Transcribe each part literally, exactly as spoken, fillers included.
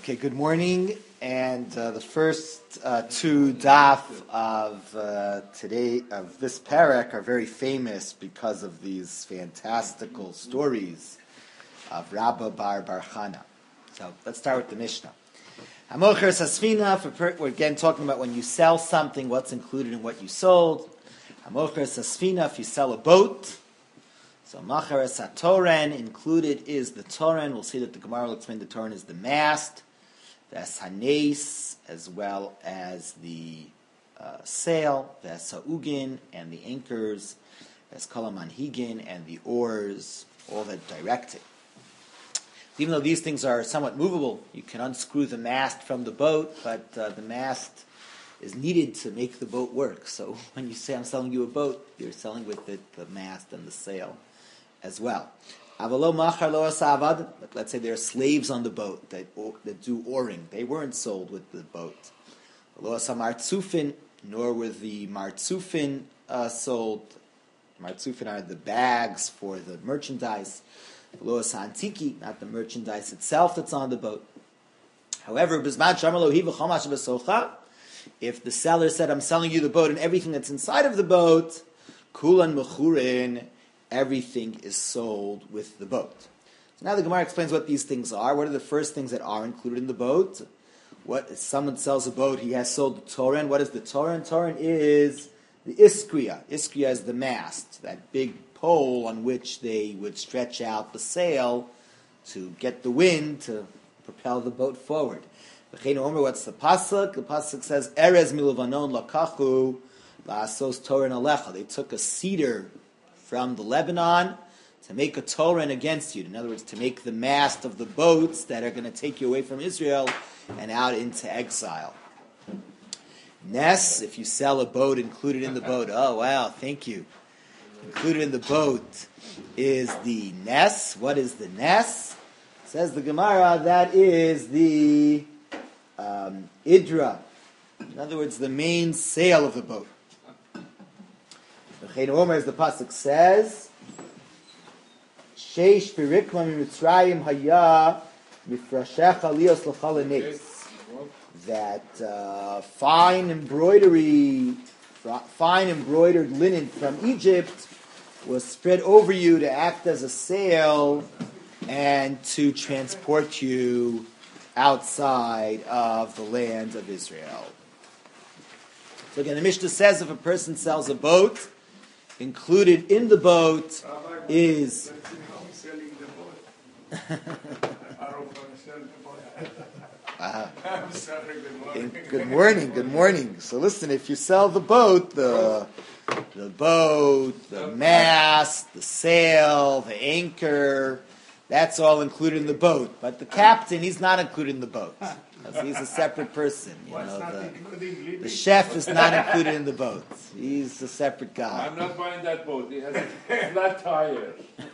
Okay, good morning. And uh, the first uh, two daf of uh, today, of this parak, are very famous because of these fantastical stories of Rabba Bar Bar Chana. So let's start with the Mishnah. Hamocher Sasfina, for per- we're again talking about when you sell something, what's included in what you sold. Hamocher Sasfina, if you sell a boat. So Macharas HaToren, included is the Toren. We'll see that the Gemara will explain the Toren is the mast, the Hanes, as well as the uh, sail, the Sa'ugin, and the anchors, as Kalamanhigin, and the oars, all that direct it. Even though these things are somewhat movable, you can unscrew the mast from the boat, but uh, the mast is needed to make the boat work. So when you say I'm selling you a boat, you're selling with it the mast and the sail as well. Avalo machar lo asavad. Let's say there are slaves on the boat that that do oaring. They weren't sold with the boat. Lo asa martzufin, nor were the martzufin uh, sold. Martzufin are the bags for the merchandise. Lo asa antiki, not the merchandise itself that's on the boat. However, bisman shamar lohi v'chamash b'socha. If the seller said, "I'm selling you the boat and everything that's inside of the boat," kulan mechurin, everything is sold with the boat. So now the Gemara explains what these things are. What are the first things that are included in the boat? What if someone sells a boat, he has sold the Toren. What is the Toren? Toren is the Iskria. Iskria is the mast, that big pole on which they would stretch out the sail to get the wind to propel the boat forward. What's the pasuk? The pasuk says, "Erez milavanon lakachu la'asos Toren alecha." They took a cedar from the Lebanon to make a Toren against you. In other words, to make the mast of the boats that are going to take you away from Israel and out into exile. Nes, if you sell a boat, included in the boat. Oh, wow, thank you. Included in the boat is the Nes. What is the Nes? Says the Gemara, that is the um, Idra. In other words, the main sail of the boat. As the pasuk says, "Sheish pirikma mitzrayim haya mifrashecha lios l'chalanes." That uh, fine embroidery, fine embroidered linen from Egypt was spread over you to act as a sail and to transport you outside of the land of Israel. So again, the Mishnah says if a person sells a boat, included in the boat is uh, good morning, good morning. So listen, if you sell the boat, the the boat, the mast, the sail, the anchor, that's all included in the boat. But the captain, he's not included in the boat. He's a separate person. You know, the, the chef is not included in the boat. He's a separate guy. I'm not buying that boat. It has a flat tire.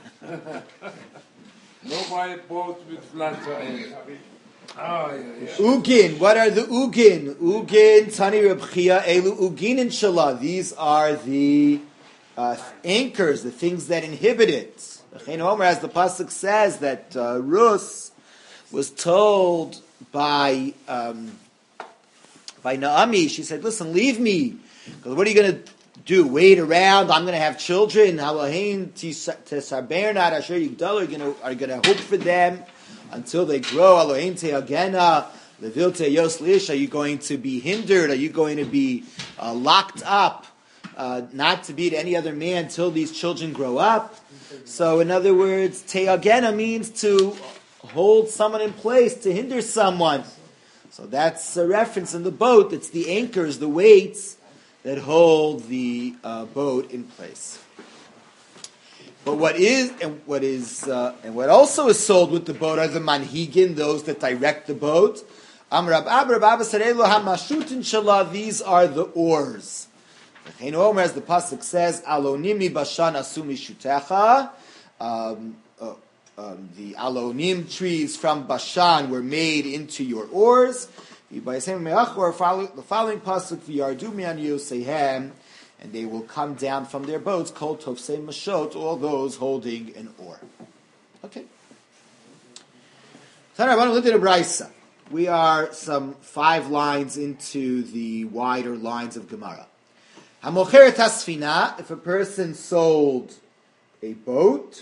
No buy a boat with flat tires. Oh, yeah, yeah. Ugin. What are the ugin? Ugin, Tani Reb Chia, Elu Ugin Inshallah. These are the uh, anchors, the things that inhibit it. As the pasuk says that uh, Rus was told by um, by Naomi, she said, "Listen, leave me, because what are you going to do? Wait around? I'm going to have children. Halahin tesarbernat asher yigdalu. Are you going to hope for them until they grow? Halahin teagena levil teyos lish. Are you going to be hindered? Are you going to be uh, locked up, uh, not to be to any other man until these children grow up?" So, in other words, teagena means to hold someone in place, to hinder someone. So that's a reference in the boat. It's the anchors, the weights that hold the uh, boat in place. But what is and what is uh, and what also is sold with the boat are the manhigin, those that direct the boat. Amrab Abrab Abba Sarelo Hamashutin Shalah. These are the oars. As the pasuk says, "Alonimi bashan asumi shutecha." Um, uh, um, the alonim trees from Bashan were made into your oars. The following pasuk, "V'yardu mi'an yosehem," and they will come down from their boats. Kol tovsei mashot, all those holding an oar. Okay. Tana Rabbanan looked at a brisa. we are some five lines into the wider lines of Gemara. Hamocheret hasfina, if a person sold a boat,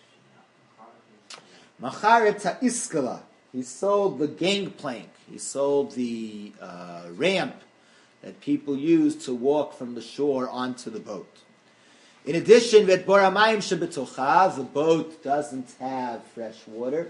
macharet ha'iskala, he sold the gangplank, he sold the uh, ramp that people use to walk from the shore onto the boat. In addition, vet boramayim shebetocha, the boat doesn't have fresh water,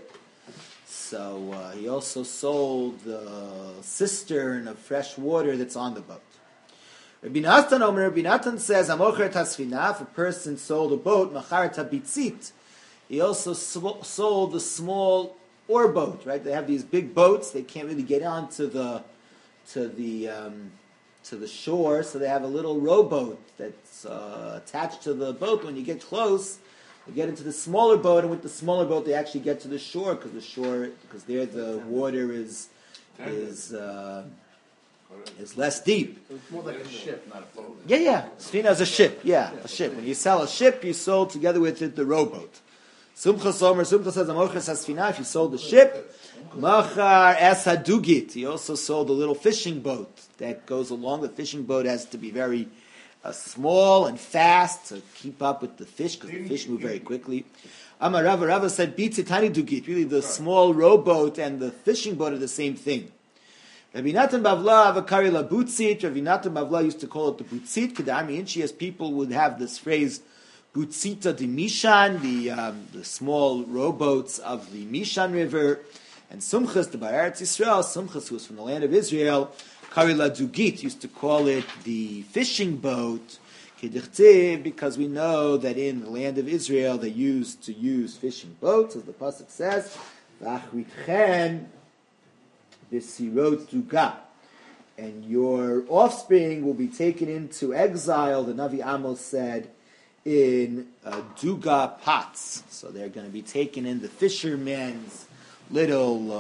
so uh, he also sold the cistern of fresh water that's on the boat. Rabbi Natan Omer, Rabbi Natan says, Amocheret hasfina, if a person sold a boat, macharet habitzit, he also sw- sold the small oar boat, right? They have these big boats, they can't really get onto the to the um, to the shore, so they have a little rowboat that's uh, attached to the boat. When you get close, you get into the smaller boat, and with the smaller boat, they actually get to the shore, because the shore, because there the water is is uh, is less deep. So it's more like a ship, not a boat. Yeah, yeah. Sfina is a ship. Yeah, a ship. When you sell a ship, you sold together with it the rowboat. Sumcha Somer, Sumcha says, Amochres hasfina, if you sold the ship, Machar es hadugit, he also sold a little fishing boat that goes along. The fishing boat has to be very uh, small and fast to keep up with the fish, because the fish move very quickly. Amar Rava, Rava said, Bitzi tani dugit, really the small rowboat and the fishing boat are the same thing. Rabbi Natan Bavla avakari la butzit, Rabbi Natan Bavla used to call it the butzit, Kedami Inchi, as people would have this phrase, Butzita de Mishan, the um, the small rowboats of the Mishan River, and Sumchas, the Eretz Yisrael, Sumchas, who was from the land of Israel, Karila Dugit, used to call it the fishing boat, because we know that in the land of Israel they used to use fishing boats, as the pasuk says, V'achritchen b'sirot duga, and your offspring will be taken into exile, the Navi Amos said, in uh, duga pots. So they're going to be taken in the fishermen's little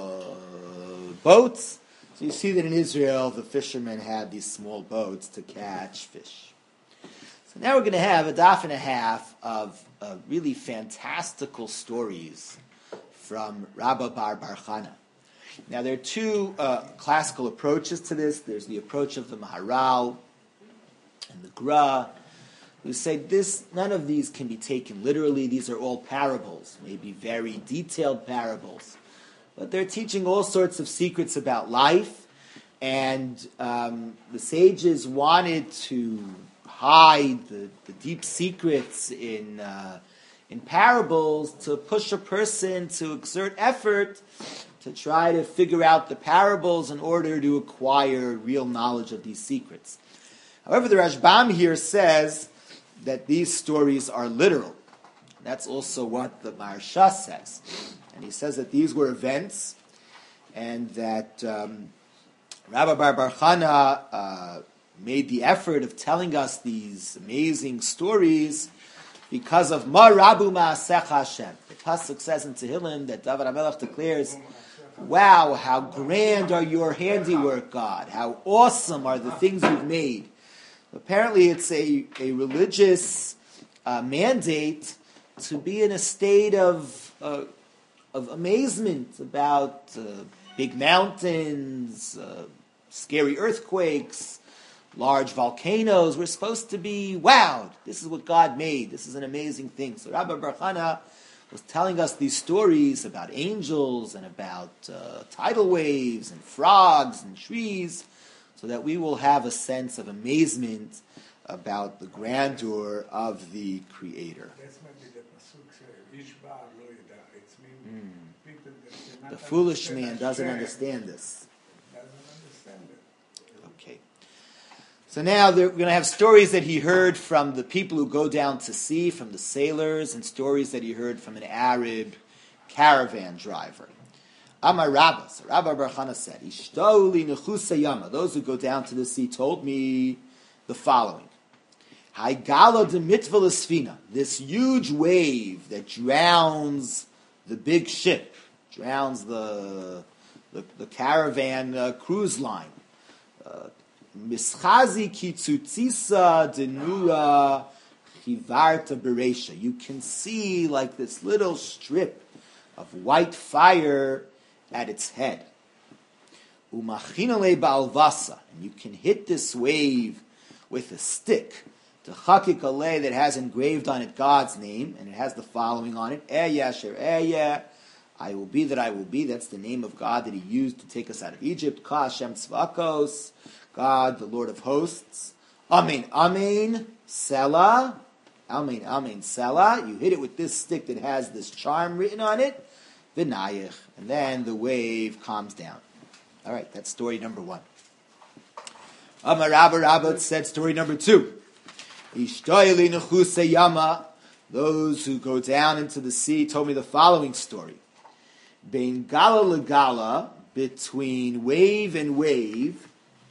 uh, boats. So you see that in Israel, the fishermen had these small boats to catch fish. So now we're going to have a daf and a half of uh, really fantastical stories from Rabba Bar Bar Chana. Now there are two uh, classical approaches to this. There's the approach of the Maharal and the Gra, who say this, none of these can be taken literally. These are all parables, maybe very detailed parables. But they're teaching all sorts of secrets about life, and um, the sages wanted to hide the, the deep secrets in uh, in parables to push a person to exert effort to try to figure out the parables in order to acquire real knowledge of these secrets. However, the Rashbam here says that these stories are literal. That's also what the Maharsha says. And he says that these were events, and that um, Rabbi Bar Bar Chana uh, made the effort of telling us these amazing stories because of Ma Rabu Ma'asech Hashem. The pasuk says in Tehillim that David HaMelech declares, wow, how grand are your handiwork, God. How awesome are the things you've made. Apparently it's a, a religious uh, mandate to be in a state of uh, of amazement about uh, big mountains, uh, scary earthquakes, large volcanoes. We're supposed to be wowed. This is what God made. This is an amazing thing. So Rabbi Bar Chana was telling us these stories about angels and about uh, tidal waves and frogs and trees, so that we will have a sense of amazement about the grandeur of the Creator. The foolish man doesn't understand this. Okay. So now we're going to have stories that he heard from the people who go down to sea, from the sailors, and stories that he heard from an Arab caravan driver. Amar Rabba, so Rabba Bar Chana said, Ishtoli nechusa yama, those who go down to the sea told me the following. Haigala de mitva l'sfina, this huge wave that drowns the big ship, drowns the the, the caravan uh, cruise line. Mischazi kitzutzisa denura chivarta beresha. You can see like this little strip of white fire at its head. Umachinale ba'alvasa, and you can hit this wave with a stick. To chakik alei, that has engraved on it God's name, and it has the following on it: Ehyeh asher ehyeh, I will be that I will be. That's the name of God that He used to take us out of Egypt. Ka Hashem tzvakos, God, the Lord of hosts. Amen, amen, Selah. Amen, amen, Selah. You hit it with this stick that has this charm written on it. V'nayich, and then the wave calms down. All right, that's story number one. Amar Rabba Rabba said story number two. Ishtoyli nechuse yama. Those who go down into the sea told me the following story. Bein gala legala, between wave and wave,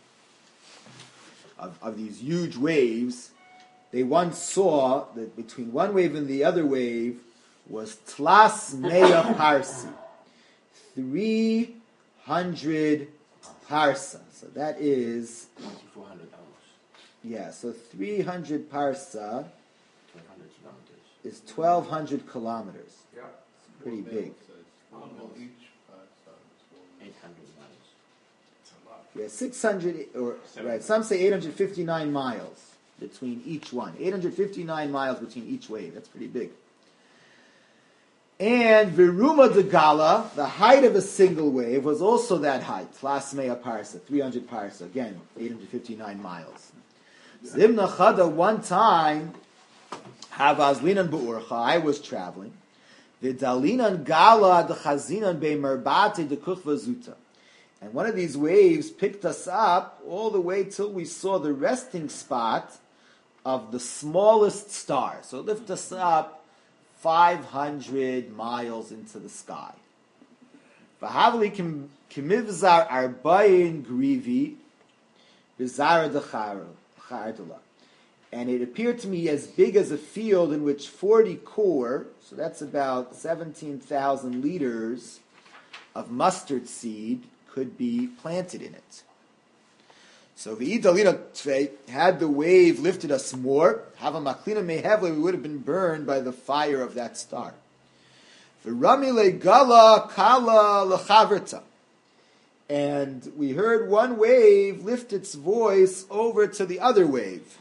of, of these huge waves, they once saw that between one wave and the other wave was tlas mea parsi, three hundred parsa. So that is four hundred dollars. Yeah, so three hundred parsa twelve hundred kilometers. is twelve hundred kilometers. Yeah. It's pretty big. eight hundred miles. It's a lot. Yeah, six hundred, or right, some say eight hundred fifty-nine miles between each one. eight hundred fifty-nine miles between each wave. That's pretty big. And Viruma de Gala, the height of a single wave, was also that height. Tlas mea parsa, three hundred parsa. Again, eight hundred fifty-nine miles. Zimna Chada, one time, Havazlinan Bu'urcha, I was traveling. Vidalinan Gala de Chazinan Be Merbate de Kuchva Zuta. And one of these waves picked us up all the way till we saw the resting spot of the smallest star. So it lifted us up five hundred miles into the sky. V'havli kimivzar arbayin grivi bizarra dechardala. And it appeared to me as big as a field in which forty core, so that's about seventeen thousand liters of mustard seed, could be planted in it. So v'idalina tfei, had the wave lifted us more, hava maklina mehevle, we would have been burned by the fire of that star. V'rami gala kala lechaverta. And we heard one wave lift its voice over to the other wave.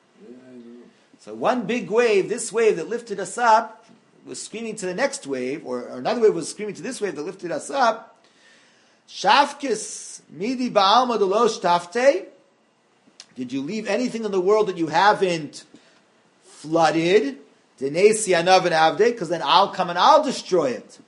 So one big wave, this wave that lifted us up, was screaming to the next wave, or, or another wave was screaming to this wave that lifted us up. Shafkis midi ba'alma delosh tafte. Did you leave anything in the world that you haven't flooded? Denesi anav and avde, because then I'll come and I'll destroy it.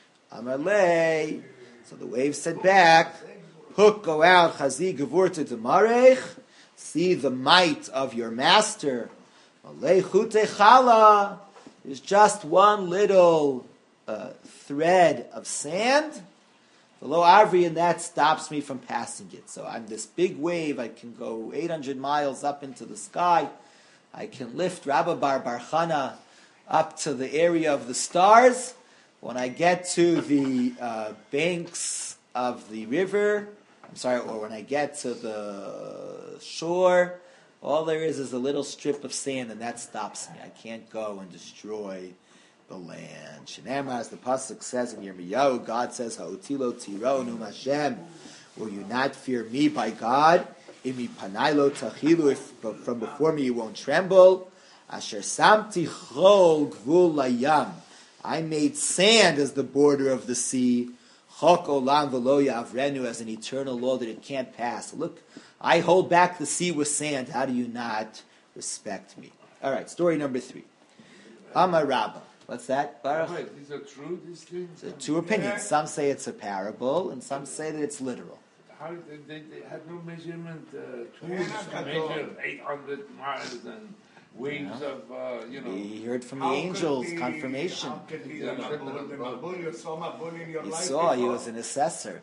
Amalei. So the wave said back, Hook, go out, chazi gevurta demarech. See the might of your master. Malei chute chala is just one little uh, thread of sand. The low arvi, and that stops me from passing it. So I'm this big wave. I can go eight hundred miles up into the sky. I can lift Rabba Bar Barchana up to the area of the stars. When I get to the uh, banks of the river, I'm sorry, or when I get to the shore, all there is is a little strip of sand, and that stops me. I can't go and destroy the land. Shenamar, as the pasuk says in Yirmiyahu, God says, "Ha'otilo tiro num Hashem." Will you not fear me by God? Imi panailo tachilu, if from before me you won't tremble. Asher samti chol gvul layam. I made sand as the border of the sea. Chok olam v'lo yavrenu, as an eternal law that it can't pass. Look, I hold back the sea with sand. How do you not respect me? All right, story number three. Amar Rabba. What's that, Baruch? Wait, these are true, these things? So two opinions. Some say it's a parable, and some say that it's literal. How did they, they had no measurement uh, tools to measure eight hundred miles and waves Yeah. of, uh, you know. He heard from the angels confirmation. How could he have told him a bull? You saw my bull in your He life saw he before? was an assessor.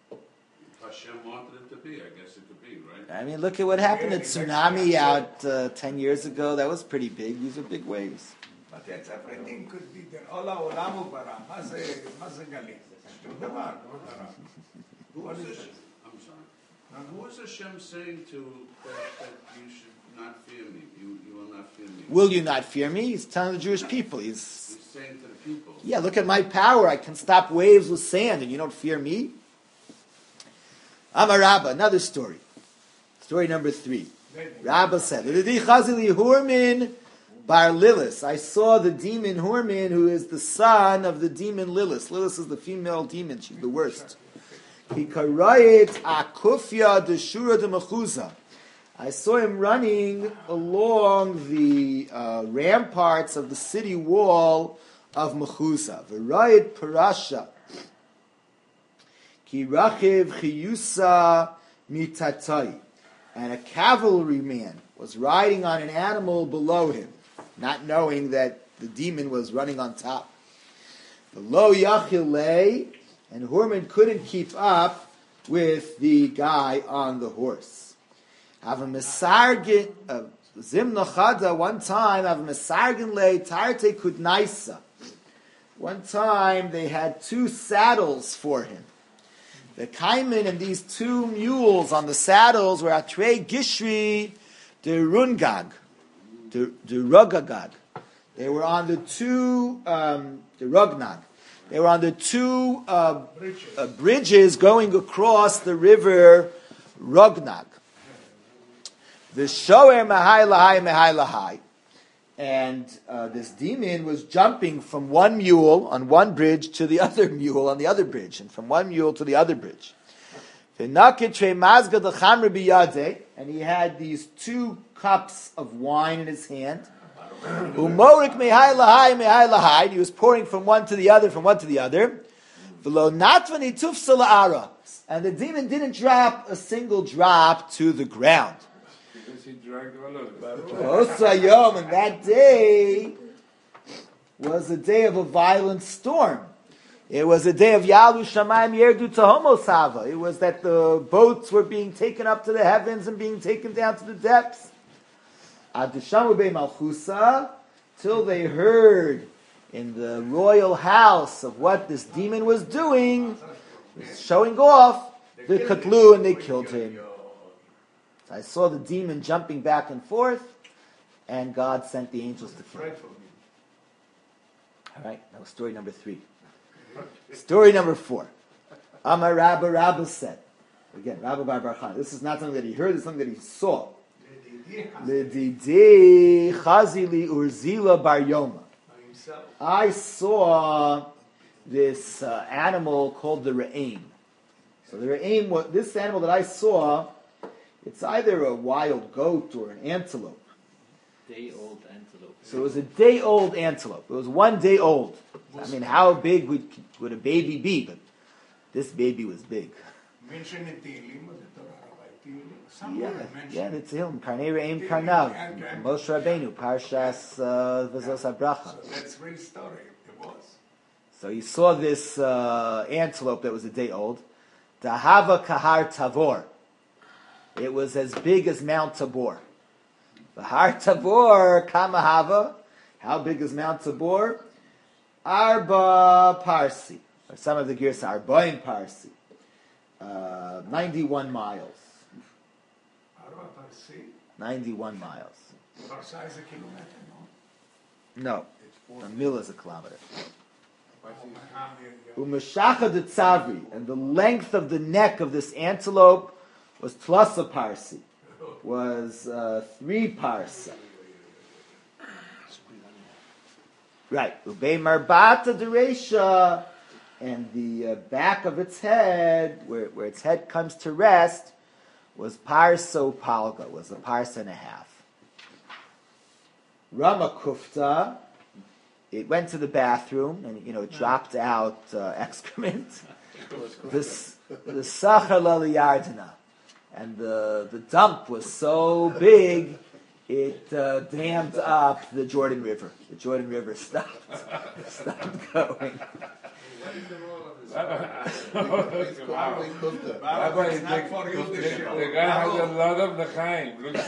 Hashem wanted it to be. I guess it could be, right? I mean, look at what happened. The tsunami out uh, ten years ago. That was pretty big. These are big waves. But that's everything could be there. Ola olamu bara. מה זה, מה זה גלים? שום דבר, לא קרה. Who was Hashem? I'm sorry. Who was Hashem saying to that, that you should not fear me? You, you will not fear me. Will you not fear me? He's telling the Jewish people. He's He's saying to the people. yeah. Look at my power. I can stop waves with sand, and you don't fear me. Amar Rabba, another story. Story number three. Rabba said, "L'di chazili Hurmin bar Lilis." I saw the demon Hurmin, who is the son of the demon Lilis. Lilis is the female demon. She's the worst. He karayit akufya de shura de mechuza. I saw him running along the uh, ramparts of the city wall of Mechuza. V'rayit parasha. Ki rachiv chiyusa mitatai. And a cavalryman was riding on an animal below him, not knowing that the demon was running on top. Below Yachilei, and Hurman couldn't keep up with the guy on the horse. Have a mesargin, Zimna Chada, one time, have a mesargin le tarte kudnaisa. One time they had two saddles for him. The Kaiman and these two mules on the saddles were Atre Gishri de Rungag, de Rugagag. They were on the two, um, the Rugnag. They were on the two uh, bridges. Uh, bridges going across the river Rugnag. The Shoer Mahai Lahai Mahai Lahai. And uh, this demon was jumping from one mule on one bridge to the other mule on the other bridge, and from one mule to the other bridge. And he had these two cups of wine in his hand. He was pouring from one to the other, from one to the other. And the demon didn't drop a single drop to the ground. He drank And that day was a day of a violent storm. It was a day of Yalu Shamayim Yerdu Tahomo Sava. It was that the boats were being taken up to the heavens and being taken down to the depths. Adishamu Be Malchusa, till they heard in the royal house of what this demon was doing, showing off the Katlu, and they killed him. I saw the demon jumping back and forth, and God sent the angels to kill him. All right, that was story number three. Story number four. Amar Rabba Rabba said, again, Rabba Bar Bar Chana. This is not something that he heard, it's something that he saw. L'didi chazili urzila bar yoma. I saw this uh, animal called the re'im. So the re'im, was, this animal that I saw, it's either a wild goat or an antelope. Day-old antelope. So it was a day-old antelope. It was one day old. I mean, how big would, would a baby be? But this baby was big. Yeah, yeah, the Tehillim. Karnei Re'im Karnav. Moshe Rabbeinu, Parshas V'zos HaBracha. That's real story. It was. So he saw this uh, antelope that was a day old. Dahava Kahar Tavor. It was as big as Mount Tabor. The Har Tabor, Kamahava. How big is Mount Tabor? Arba Parsi. Or some of the gears are Arbaim Parsi. Uh, ninety-one miles. Arba Parsi? ninety-one miles. Parsa is a kilometer, no? No. A mil is a kilometer. Umeshacha de Tzavri. And the length of the neck of this antelope was tlasa parsi, was uh, three parsa. Right. Ubei marbata deresha, and the uh, back of its head, where, where its head comes to rest, was parso palga, was a parsa and a half. Rama kufta, it went to the bathroom, and you know, it dropped out uh, excrement. This the sachar laliyardina. And the, the dump was so big, it uh, dammed up the Jordan River. The Jordan River stopped, stopped going. What is the role of this? Rabbi, It's not for you, the, the show. the guy has a lot of l'chaim. Looks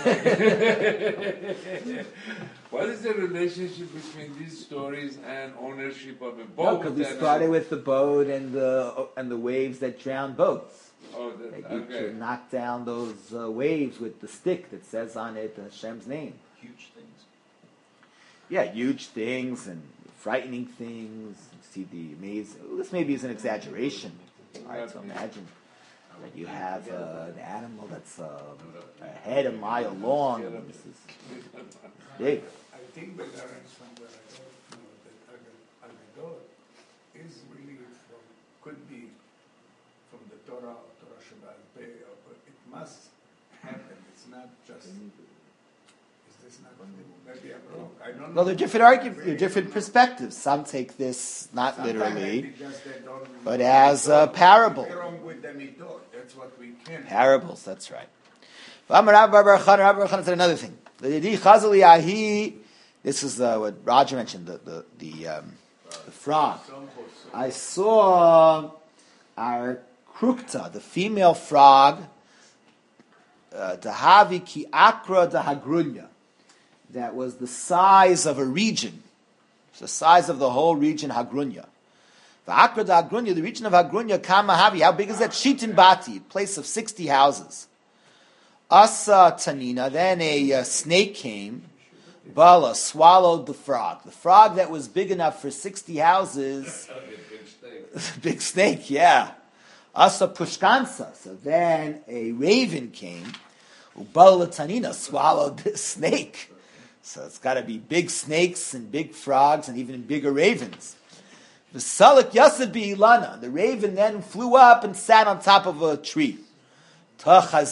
like. What is the relationship between these stories and ownership of a boat? No, because we started with the boat and the and the waves that drown boats. Oh, that, That you okay. can knock down those uh, waves with the stick that says on it Hashem's name. Huge things. Yeah, huge things and frightening things. You see the amazing. This maybe is an exaggeration. Hard to imagine. that you have uh, an animal that's uh, a head a mile long. This is big. I think the learns from where I go, you know, that Agadol is really from, could be from the Torah, Torah Shabbat Peh, but it must happen. It's not just. Is this not maybe I'm wrong? I don't know. Well, there are different arguments, there are different perspectives. Some take this not Sometimes literally, maybe just they don't- but as a parable. What's wrong with the midot? That's what we can. Parables, that's right. Rabbi Bar Chana, Rabbi Bar Chana said another thing. The Yedi Chazal Yahi, this is uh, what Roger mentioned, the the the, um, the frog. I saw our krukta, the female frog, uh, Dahavi ki akra dahagrunya, that was the size of a region. It's the size of the whole region, Hagrunya. The akra dahagrunya, the region of Hagrunya, Kamahavi, how big is that? Shitin Bati, a place of sixty houses. Asa Tanina, then a uh, snake came, Bala swallowed the frog. The frog that was big enough for sixty houses, big snake, yeah. Asa Pushkansa, so then a raven came, Ubala Tanina swallowed this snake. So it's got to be big snakes and big frogs and even bigger ravens. The Salik Yasad Ilana, the raven then flew up and sat on top of a tree. Come and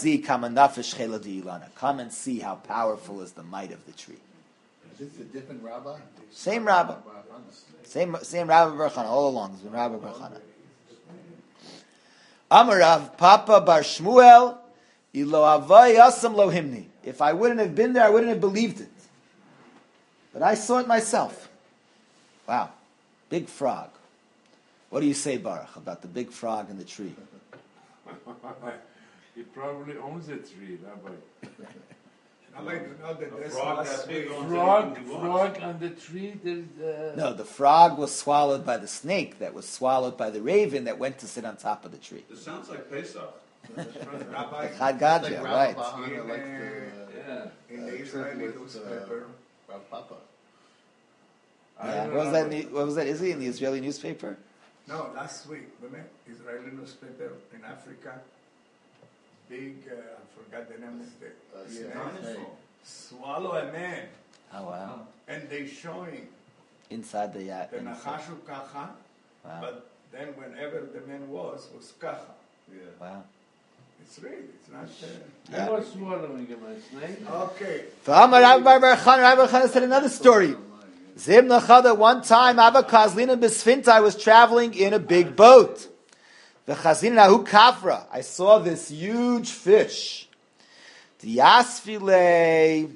see how powerful is the might of the tree. Is this a different rabbi? Same rabbi. Same same Rabbi Bar Chana all along. It's been Rabbi Bar Chana. Amarav Papa Bar Shmuel Ilo Avai Asam Lo Himni. If I wouldn't have been there, I wouldn't have believed it. But I saw it myself. Wow. Big frog. What do you say, Baruch, about the big frog in the tree? He probably owns a tree, Rabbi. I like to know that A this frog must that be big owns Frog, anything he wants. frog on the tree. There's uh, No, the frog was swallowed by the snake that was swallowed by the raven that went to sit on top of the tree. It sounds like Pesach. Rabbi Chad Like Gadya, Rabbi right. Bahana In, likes uh, to, yeah. in the uh, Israeli trip with, newspaper. uh, Rav Papa. I Yeah. don't What was know. that? ne- What was that? Is he in the Israeli newspaper? No, last week, remember, Israeli newspaper in Africa, big, uh, I forgot the name of the Uh, snake, yeah. swallow a man, Oh wow! and they showing Inside the yacht. the Nachashu Kacha, Wow! but then whenever the man was, was Kacha. Yeah. Wow! It's real, it's not, uh, I was swallowing him, a snake. okay. V'amar Rabbi Bar Chana, Rabbi Bar Chana said another story. Zim Nachada, one time, Ava Kazlina Besfinta, I was traveling in a big boat. V'chazin Nahu Kafra, I saw this huge fish. Diasfile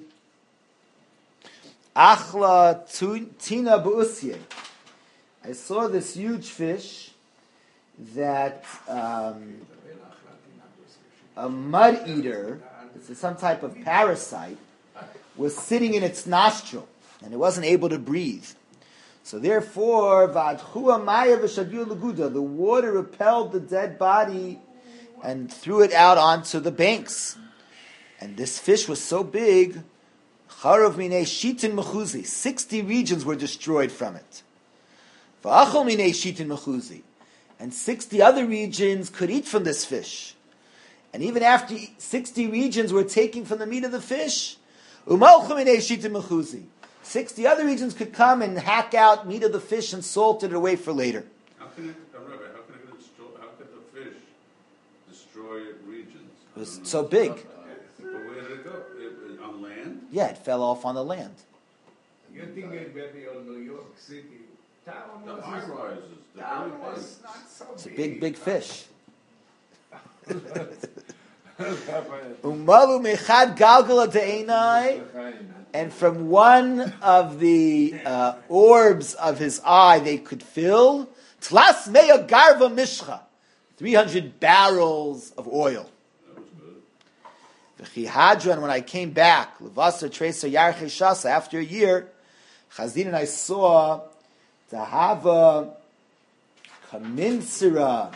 Achla tu- Tina Buusye. I saw this huge fish that um, a mud eater, this is some type of parasite, was sitting in its nostril, and it wasn't able to breathe. So therefore, V'adchua Maya v'shagir leguda, the water repelled the dead body and threw it out onto the banks. And this fish was so big, Charav minei shitin mechuzi, sixty regions were destroyed from it. V'achol minei shitin mechuzi, and sixty other regions could eat from this fish. And even after sixty regions were taking from the meat of the fish, umalchu minei shitin mechuzi, sixty other regions could come and hack out meat of the fish and salt it away for later. How can it, uh, Rabbi, how can it destroy, how could the fish destroy regions? It was I don't so know. big. But where did it go? It, it, on land? Yeah, it fell off on the land. You think it maybe on New York City, town The was, high rises, the town very was big. not so It's a big. big, big fish. Rabbi, Umalu mechad galgala de'enai, and from one of the uh, orbs of his eye they could fill tlas meya garva mishcha, three hundred barrels of oil. That was good. V'chihadran, when I came back, levasa treser yarche shasa, after a year, Chazin and I saw to have a kaminsira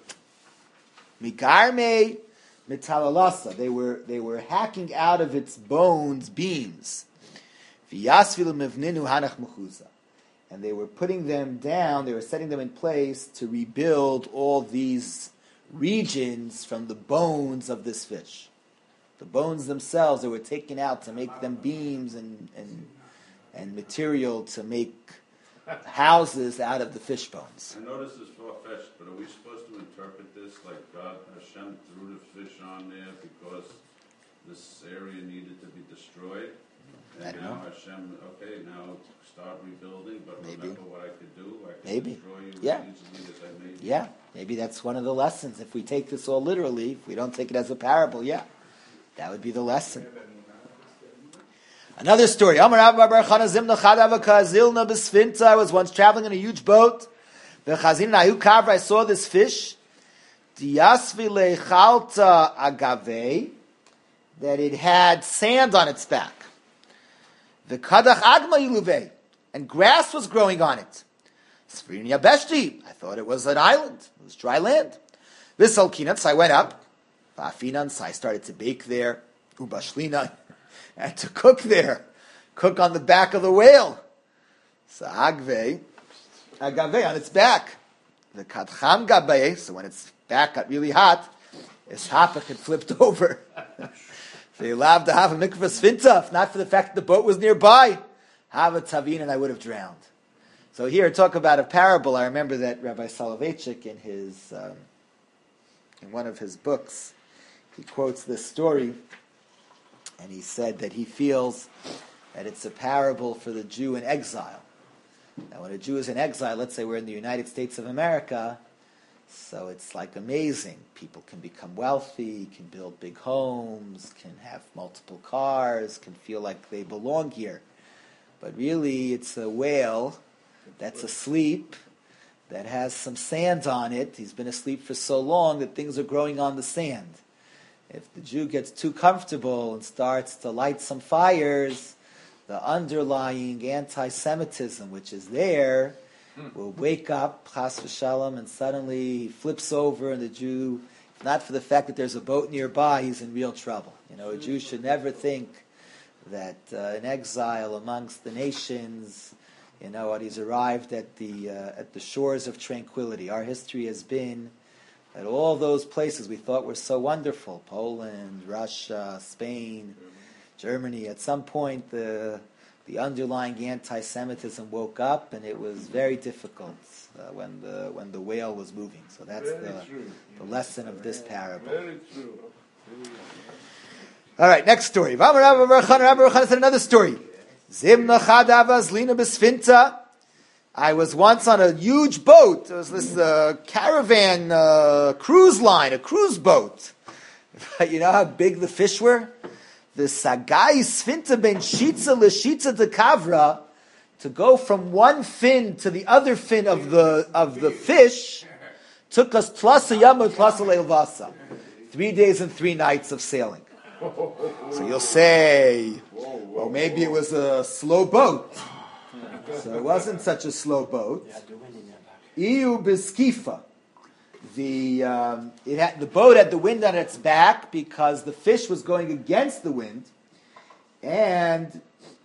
migarme mitalalasa. They were they were hacking out of its bones beams. V'yasvilu mevninu hanach mechuza, and they were putting them down. They were setting them in place to rebuild all these regions from the bones of this fish. The bones themselves that were taken out to make them beams and and, and material to make houses out of the fish bones. I know this is far-fetched, but are we supposed to interpret this like God, Hashem, threw the fish on there because this area needed to be destroyed? And I don't now know. Hashem, okay, now start rebuilding, but Maybe. remember what I could do? I could Maybe. destroy you Yeah. as easily as I made you. Yeah, maybe that's one of the lessons. If we take this all literally, if we don't take it as a parable, yeah, that would be the lesson. Another story. I was once traveling in a huge boat. I saw this fish. That it had sand on its back. And grass was growing on it. I thought it was an island. It was dry land. So I went up. So I started to bake there. Ubashlina. And to cook there. Cook on the back of the whale. So agve. Agave on its back. The kadcham gabe. So when its back got really hot, its hopper had flipped over. They allowed to have a mikvah sfinta, if not for the fact that the boat was nearby. Have a tavin and I would have drowned. So here, talk about a parable. I remember that Rabbi Soloveitchik in his, um, in one of his books, he quotes this story, and he said that he feels that it's a parable for the Jew in exile. Now, when a Jew is in exile, let's say we're in the United States of America, so it's like amazing. People can become wealthy, can build big homes, can have multiple cars, can feel like they belong here. But really, it's a whale that's asleep, that has some sand on it. He's been asleep for so long that things are growing on the sand. If the Jew gets too comfortable and starts to light some fires, the underlying anti-Semitism, which is there, will wake up, chas v'shalom, and suddenly he flips over, and the Jew, if not for the fact that there's a boat nearby, he's in real trouble. You know, a Jew should never think that uh, in exile amongst the nations, you know, what he's arrived at the uh, at the shores of tranquility. Our history has been that all those places we thought were so wonderful, Poland, Russia, Spain, Germany, at some point the the underlying anti-Semitism woke up, and it was very difficult uh, when the when the whale was moving. So that's Very the, true. the lesson of this parable. Very true. All right, next story. Rabbi Baruch said another story. Zimna chadava zlina besfinta. I was once on a huge boat. It was this uh, caravan uh, cruise line, a cruise boat. You know how big the fish were? The sagai sfinta ben shitza l'shitza de kavra, to go from one fin to the other fin of the of the fish, took us tlasa yama tlasa leilvasa, three days and three nights of sailing. So you'll say, well, maybe it was a slow boat. So it wasn't such a slow boat. Iu biskifa. The um, it had, the boat had the wind on its back because the fish was going against the wind, and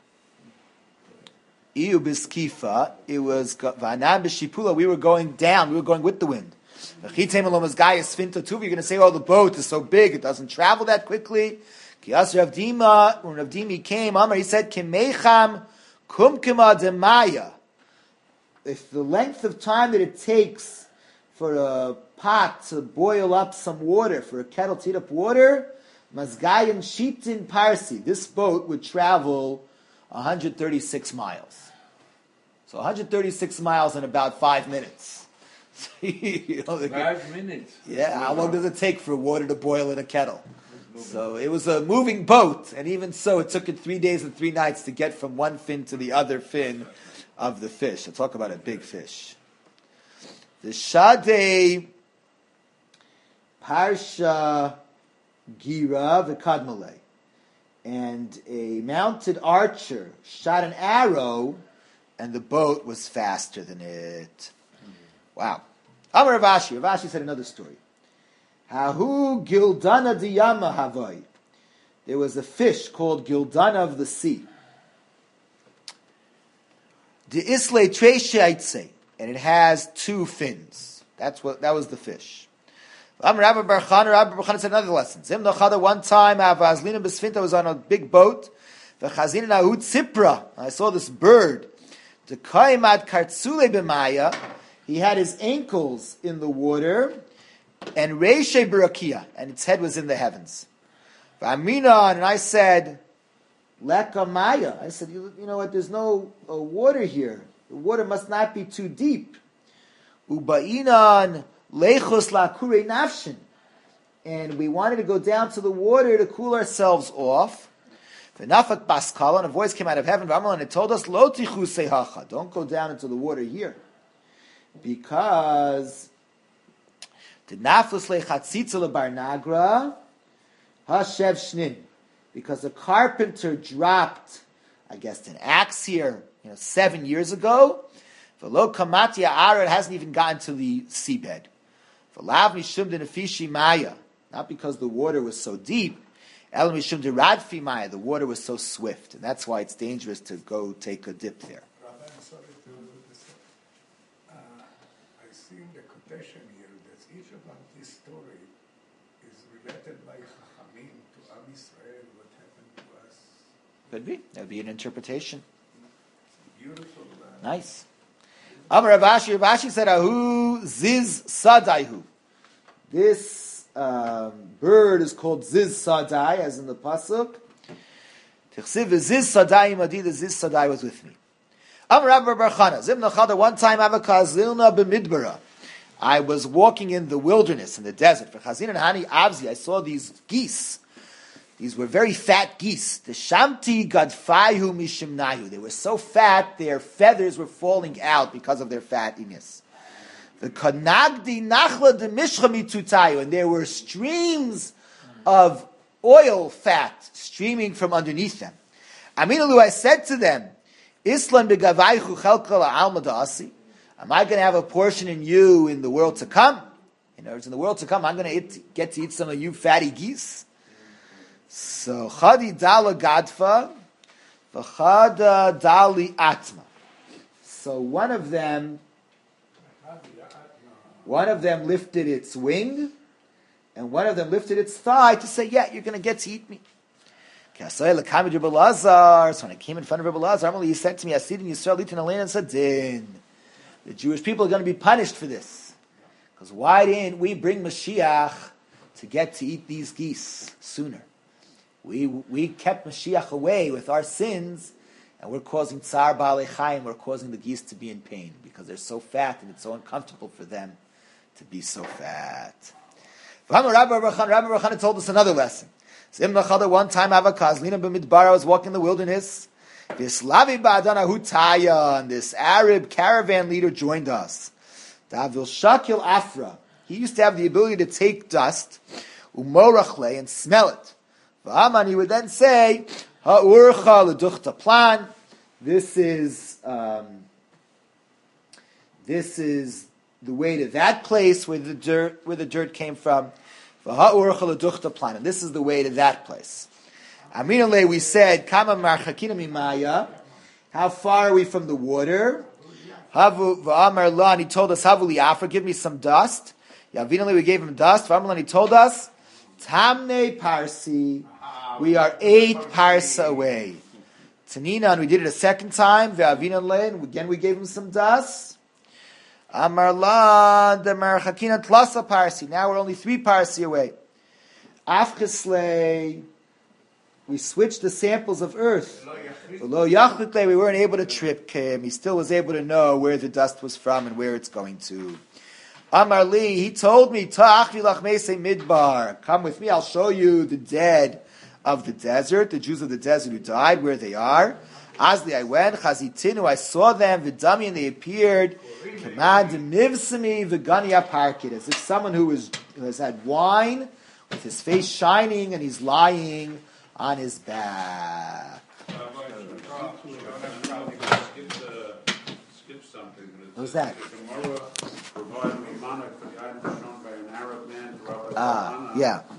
iu biskifa. It was v'anan b'shipula. We were going down. We were going with the wind. You're going to say, oh, the boat is so big, it doesn't travel that quickly. When Rav Dimi came, he said, Kimecham kumkima demaya. If the length of time that it takes for a pot to boil up some water, for a kettle to heat up water, mazgayan shitin parsi, this boat would travel one hundred thirty-six miles. So one hundred thirty-six miles in about five minutes. You know, Five minutes. yeah, how long does it take for water to boil in a kettle? So it was a moving boat, and even so, it took it three days and three nights to get from one fin to the other fin of the fish. I'll talk about a big fish. The Shadei Parsha Gira V'Kadmale, and a mounted archer shot an arrow, and the boat was faster than it. Wow. Amar Rav Ashi. Rav Ashi said another story. Hahu Gildana diyama havai. There was a fish called Gildana of the sea. The Isle Treshaitse, and it has two fins. That's what that was the fish. I'm Rabbi Bar Chana. Rabbi Bar Chana said another lesson. Zim Nochada, one time, Avazlina Besfinta was on a big boat. V'chazina Nahut Sipra. I saw this bird. The Kaimad Kartsule B'maya. He had his ankles in the water. And Reishe Barakia. And its head was in the heavens. V'amina, and I said, Leka Maya. I said, you, you know what, there's no uh, water here. The water must not be too deep. Uba'inan lechus la'kurei nafshin. And we wanted to go down to the water to cool ourselves off. V'nafak baskala, and a voice came out of heaven, and it told us, Lo tichu sehacha, don't go down into the water here. Because the nafus lechatzitza lebar nagra, hashev shnin. Because the carpenter dropped, I guess, an axe here, you know, seven years ago. V'lo kamatia ara, it hasn't even gotten to the seabed. V'lav mishum denefishi maya, not because the water was so deep. El mishum deradfi maya, the water was so swift, and that's why it's dangerous to go take a dip there. Rabbi, I'm sorry to do this. Uh, I see in the quotation here that each of this story is related by Chachamim to Am Yisrael, what happened to us. Could be. That would be an interpretation. Beautiful. Uh, Nice. Amar Rav Ashi, Rav Ashi said, Ahu ziz sadaihu. This um, bird is called ziz sadai, as in the pasuk. Tichsiv ziz sadai imadi, the ziz sadai was with me. Amar Rav Bar Chana, zim nachada, one time avakazilna b'midbara. I was walking in the wilderness, in the desert. For Chazin and Hani Avzi, I saw these geese. These were very fat geese. The shamti gadfaihu mishimnayu. They were so fat, their feathers were falling out because of their fattiness. The kanagdi nachla de mishcha mitutayu. And there were streams of oil fat streaming from underneath them. Aminalu, I said to them, Islam begavaihu chelka la'alma da'asi. Am I going to have a portion in you in the world to come? In other words, in the world to come, I'm going to get to eat some of you fatty geese. So, chadi dala gadfa, v'chada dali atma. So one of them, one of them lifted its wing, and one of them lifted its thigh to say, yeah, you're going to get to eat me. So when I came in front of Rebbe Lazar, he said to me, Asidin Yisrael Litin Alein Sadin. The Jewish people are going to be punished for this. Because why didn't we bring Mashiach to get to eat these geese sooner? We we kept Mashiach away with our sins, and we're causing Tsar Baalei Chaim, we're causing the geese to be in pain, because they're so fat, and it's so uncomfortable for them to be so fat. Rabbi Rachana told us another lesson. One time, I was walking in the wilderness. This Lavi Ba'adana Hutaya, and this Arab caravan leader joined us. Davil Shakil Afra. He used to have the ability to take dust, umorachle, and smell it. V'aman, he would then say, Ha'urcha l'duchta plan. This is um, this is the way to that place where the dirt where the dirt came from. V'ha'urcha l'duchta plan, and this is the way to that place. Aminale, we said, Kama marchakina mimaya. How far are we from the water? Havu v'amar la, and he told us, Havu li'afra, give me some dust. Yavinale, we gave him dust. V'amar la, and he told us, Tamne parsi, we are eight parsa away. Tanina, and we did it a second time. Ve'avinale, and again we gave him some dust. Amar la, the marchakina tlasa parsi. Now we're only three parsi away. Afkisle, we switched the samples of earth. We weren't able to trip him. He still was able to know where the dust was from and where it's going to. Amar Li, he told me, midbar. Come with me, I'll show you the dead of the desert, the Jews of the desert who died, where they are. Asli, I went, Chazitinu, I saw them, Vidami, and they appeared. Command Nivsami Vigania Parkit, as if someone who, was, who has had wine with his face shining and he's lying on his back. Skip something. What's that? Tomorrow, provide me manna for the item shown by an Arab man to Rabbi Ah, Yochanan. yeah.